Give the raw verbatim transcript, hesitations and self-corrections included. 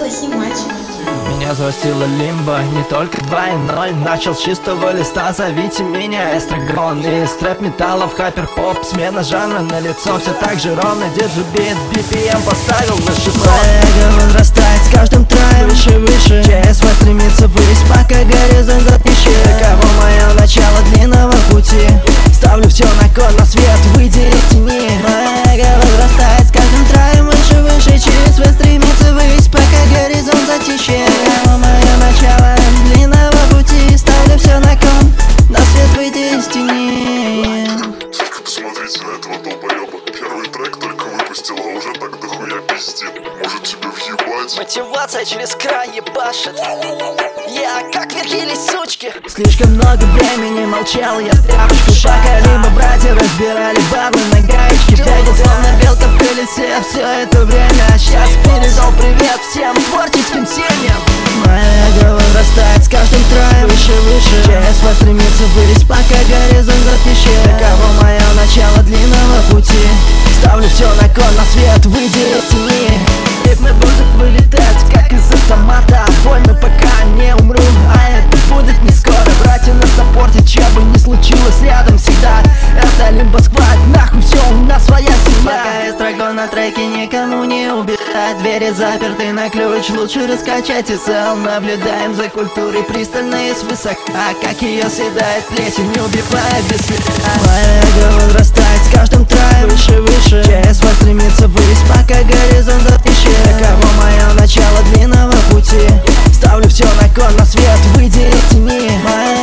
снимать. Меня застила лимба, не только два и ноль. Начал с чистого листа, зовите меня эстрагон. Из трэп-металлов хайпер-поп, смена жанра на лицо. Все так же ровно, держу бит, би пи эм поставил на шестьсот. Эго возрастает с каждым траем, выше, выше. ЧСВ стремится ввысь, пока горизонт исчез. Таково мое начало длинного пути. Ставлю все на кон, на свет, выйди из тени. Эго возрастает с каждым траем, выше, выше. ЧСВ стремится ввысь, пока горизонт затишье. Мое начало длинного пути. Ставлю все на кон, на свет выйди из тени. Только посмотрите на этого долбоеба. Первый трек только выпустил, а уже так дохуя пиздит. Может тебе въебать? Мотивация через край ебашит. Я как верхились сучки. Слишком много времени молчал я в тряпочку. Пока либо братья разбирали бабы на гаечке. Бегал словно белка в колесе все это время. Сейчас передал привет всем творческим семьям. Моя эго возрастает с каждым траем, выше, выше. ЧСВ стремится вылезть, пока горизонт исчез. Таково мое начало длинного пути. Ставлю все на кон, на свет, выйди из тени. Ритмы будут вылетать, как из автомата. Больно, пока не умру, а это будет не скоро. Братья на саппорте, че бы ни случилось, рядом всегда. Это лимбо сквад, нахуй все, у нас своя семья. Пока эстрагон на треке, никому не убежать. Двери заперты на ключ, лучше раскачать и цел. Наблюдаем за культурой пристально и свысока, как ее съедает плесень, не убивая без следа. Моя эго возрастает с каждым траем, выше, выше. ЧСВ стремится ввысь, пока горизонт исчез. Таково мое начало длинного пути. Ставлю все на кон, на свет, выйди из тени. Моя